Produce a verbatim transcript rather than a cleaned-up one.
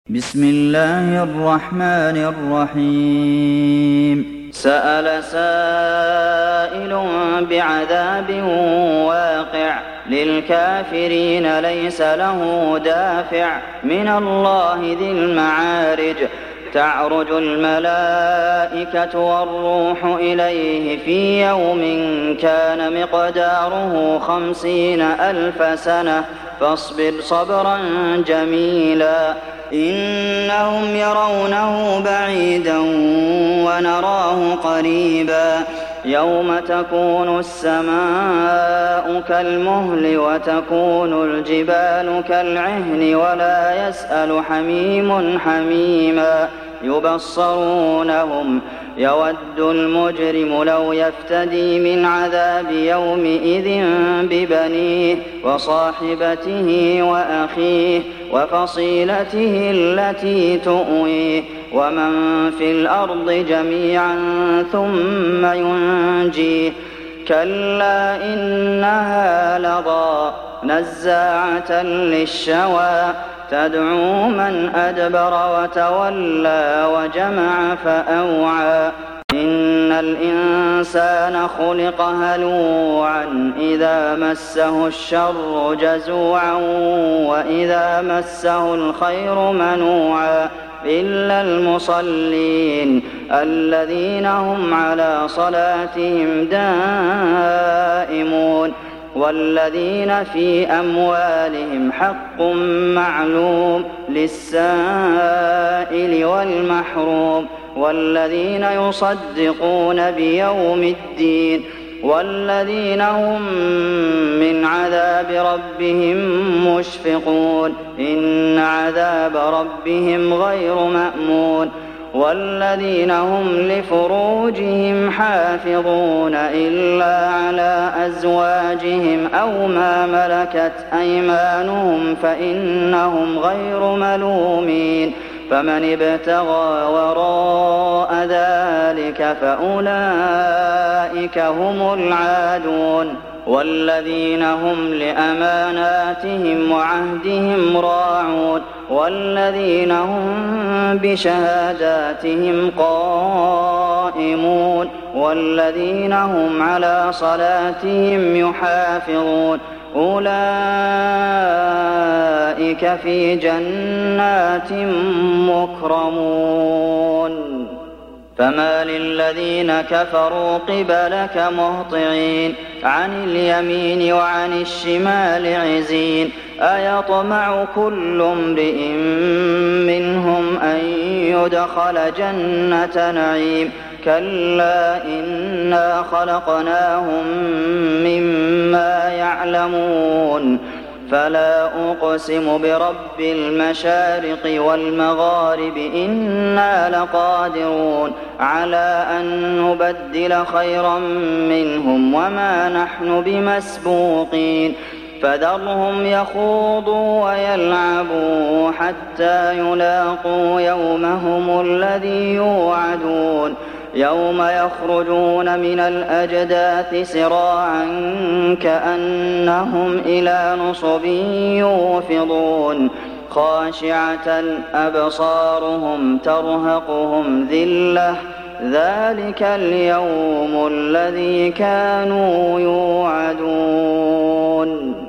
بسم الله الرحمن الرحيم سأل سائل بعذاب واقع للكافرين ليس له دافع من الله ذي المعارج تعرج الملائكة والروح إليه في يوم كان مقداره خمسين ألف سنة فاصبر صبرا جميلا إنهم يرونه بعيدا ونراه قريبا يوم تكون السماء كالمهل وتكون الجبال كالعهن ولا يسأل حميم حميما يبصرونهم يود المجرم لو يفتدي من عذاب يومئذ ببنيه وصاحبته وأخيه وفصيلته التي تؤويه ومن في الأرض جميعا ثم ينجيه كلا إنها لظى نزاعة للشوى تدعو من أدبر وتولى وجمع فأوعى إن الإنسان خلق هلوعا إذا مسه الشر جزوعا وإذا مسه الخير منوعا إلا المصلين الذين هم على صلاتهم دائمون والذين في أموالهم حق معلوم للسائل والمحروم والذين يصدقون بيوم الدين والذين هم من عذاب ربهم مشفقون إن عذاب ربهم غير مأمون والذين هم لفروجهم حافظون إلا على أزواجهم أو ما ملكت أيمانهم فإنهم غير ملومين فمن ابتغى وراء ذلك فأولئك هم العادون والذين هم لأماناتهم وعهدهم راعون والذين هم بشهاداتهم قائمون والذين هم على صلاتهم يحافظون أولئك في جنات مكرمون فما للذين كفروا قبلك مهطعين عن اليمين وعن الشمال عزين أيطمع كل امرئ منهم أن يدخل جنة نعيم كلا إنا خلقناهم مما يعلمون فلا أقسم برب المشارق والمغارب إنا لقادرون على أن نبدل خيرا منهم وما نحن بمسبوقين فذرهم يخوضوا ويلعبوا حتى يلاقوا يومهم الذي يوعدون يوم يخرجون من الأجداث سراعا كأنهم إلى نصب يوفضون خاشعة أبصارهم ترهقهم ذلة ذلك اليوم الذي كانوا يوعدون.